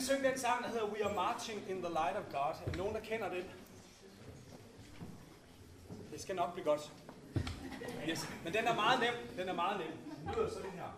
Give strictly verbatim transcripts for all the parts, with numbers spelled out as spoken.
synge den sang, der hedder We Are Marching in the Light of God. Er der nogen, der kender den? Det skal nok blive godt. Yes. Men den er meget nem. Den er meget nem. Den lyder sådan her.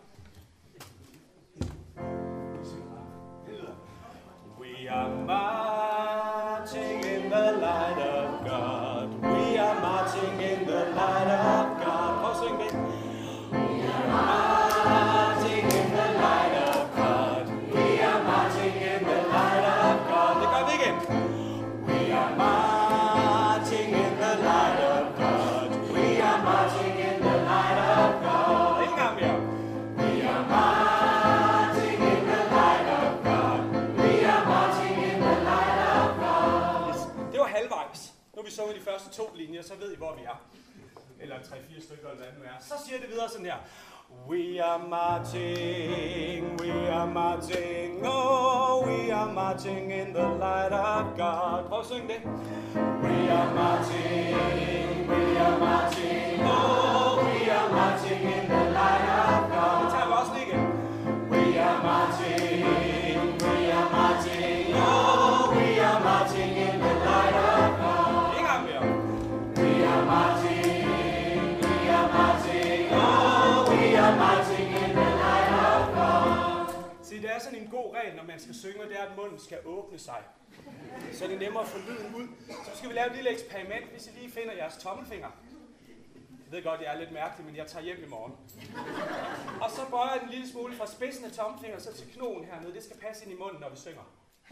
Det lyder. We are marching in the light of God. We are marching in the light of God. Prøv at synge det. We are marching in the light of God. We are marching in the light of God. Det gør vi igen. We are marching in the light of God. We are marching in the light of God. Ikke engang mere. We are marching in the light of God. We are marching in the light of God. Yes. Det var halvvejs. Nu har vi sunget de første to linjer, så ved I, hvor vi er. Eller tre-fire stykker, eller hvad det nu er. Så siger det videre sådan her. We are marching, we are marching, oh, we are marching in the light of God. Prøv at synge det. We are marching, we are marching, oh, we are marching in the light of God. Det tager vi også lige igen. We are marching, we are marching, oh, we are marching in the light of God. En gang mere. We are marching, we are marching, oh, we are marching in the light of God. Se, det er sådan en god regel, når man skal synge, det er, at munden skal åbne sig. Så det er nemmere at få lyden ud. Så skal vi lave et lille eksperiment, hvis I lige finder jeres tommelfinger. Jeg ved godt, det er lidt mærkeligt, men jeg tager hjem i morgen. Og så bøjer jeg den lille smule fra spidsen af tommelfingeren, så til knogen hernede. Det skal passe ind i munden, når vi synger.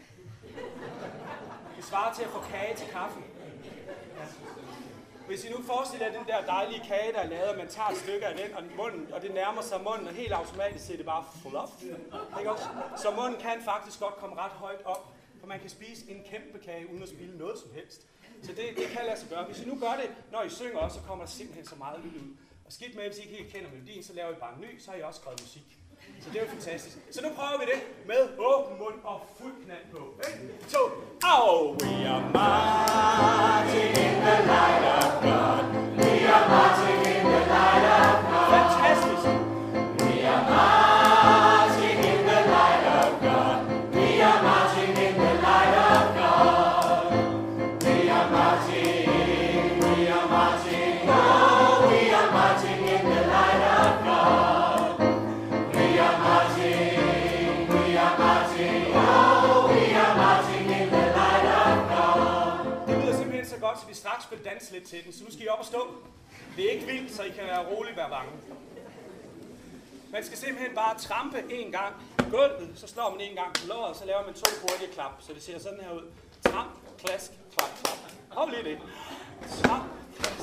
Det svarer til at få kage til kaffen. Ja. Hvis I nu forestiller jer den der dejlige kage, der er lavet, og man tager et stykke af den, og, munden, og det nærmer sig munden, og helt automatisk ser det bare fluff. Ikke også? Så munden kan faktisk godt komme ret højt op, for man kan spise en kæmpe kage, uden at spilde noget som helst. Så det, det kan lade sig gøre. Hvis I nu gør det, når I synger også, så kommer der simpelthen så meget lyd ud. Og skidt med, hvis I ikke helt kender melodien, så laver I bare en ny, så har I også skrevet musik. Så det er jo fantastisk. Så nu prøver vi det med åben mund og fuld knald på. Et, to, oh! We are marching in the light of God. We are marching in the light of God. Fantastisk! We are marching in the light of God. We are marching in the light of God. We are marching, we are marching, oh, we are marching in the light of God. We are marching, we are marching, oh, we are marching in the light of God. Det lyder simpelthen så godt, så vi straks vil danse lidt til den, så nu skal I op og stå. Det er ikke vildt, så I kan være roligt hver vange. Man skal simpelthen bare trampe en gang på gulvet, så slår man en gang på låret, og så laver man to hurtige klap, så det ser sådan her ud. Tramp, klask, klap, klap. Prøv lige det. Tramp, klask.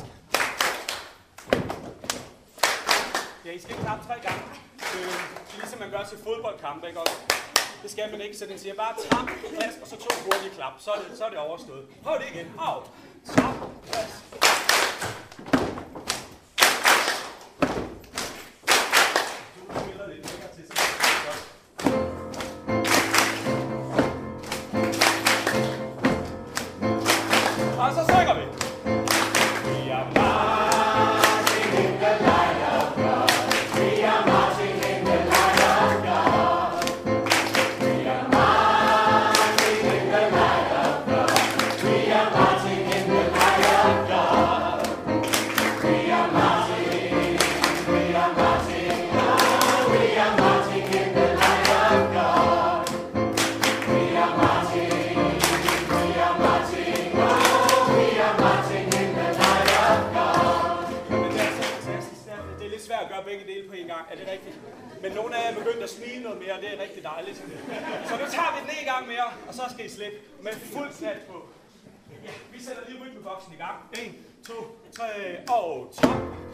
Ja, I skal klappe tre gange. Det er ligesom man gør til fodboldkampe, ikke også? Det skal man ikke, så den siger bare tramp, klask, og så to hurtige klap. Så er det, så er det overstået. Prøv det igen. Au. Tramp, klask. Og så synger vi. We are marching in the light of God. We are marching in the light of God. We are marching in the light of God. We are marching in the light of God. We are marching, we are marching, oh, we are marching in the light of God. We are marching, we are marching, oh, we are marching in the light of God. Men det er så fantastisk. Det er lidt svært at gøre begge dele på en gang. Er det rigtigt? Men nogle af jer er begyndt at smile noget mere, og det er rigtig dejligt. Så nu tager vi den en gang mere, og så skal I slippe med fuld knald på. Ja, vi sætter lige rytmeboksen i gang. En, to, tre, og top.